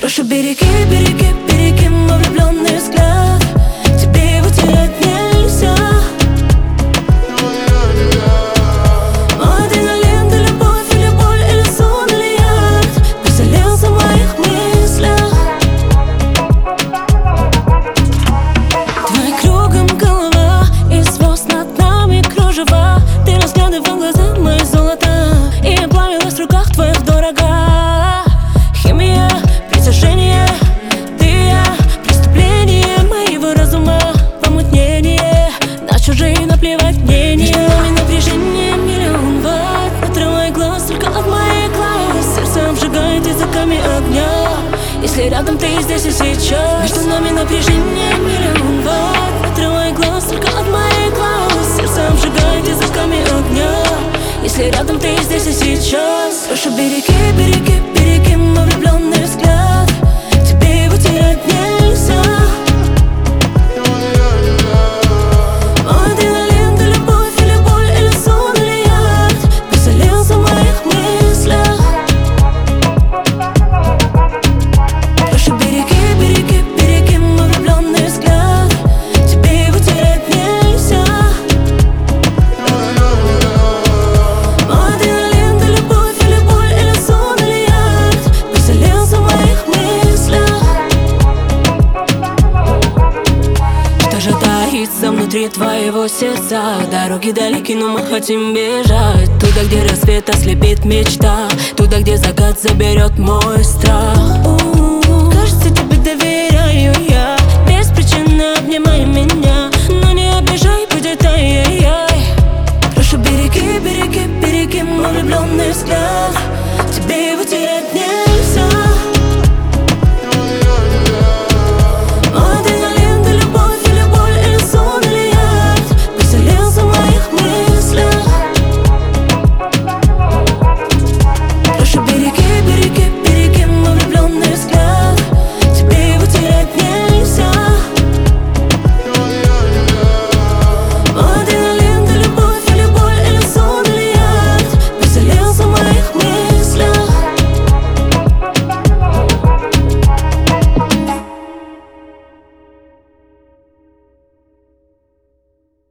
Прошу, береги, береги, береги мой влюбленный взгляд. Тебе его терять нельзя. Мой адреналин, ты любовь или боль, или сон, или яд поселился в моих мыслях. Твои кругом голова и звезд над нами кружева. Ты разглядывал глаза мои золота, и я плавилась в руках твоих дорога. Химия, притяжение, ты и я, преступление моего разума, помутнение, на чужие наплевать мнение. Между нами напряжение миллион ватт, отрывай глаз только от моих глаз. Сердце обжигает языками огня, если рядом ты здесь и сейчас. Между нами напряжение миллион ватт, отрывай глаз только от моих глаз. Сердце обжигает языками огня, если рядом ты здесь и сейчас. Прошу, береги, береги, береги мой влюбленный взгляд. Тебе его терять нельзя. Мой адреналин, ты любовь или боль, или сон, или яд поселился в моих мыслях. Прошу, береги, береги, береги мой влюбленный взгляд. Тебе его терять нельзя. Мой адреналин, ты любовь или боль, или сон, или яд поселился в моих мыслях. Что же таится внутри твоего сердца? Дороги далеки, но мы хотим бежать туда, где рассвет ослепит мечта, туда, где закат заберет мой страх. Кажется, тебе доверяю я, без причины обнимай меня, но не обижай, будет ай-яй-яй. Прошу, береги, береги, береги мой влюбленный взгляд. Тебе его терять нет.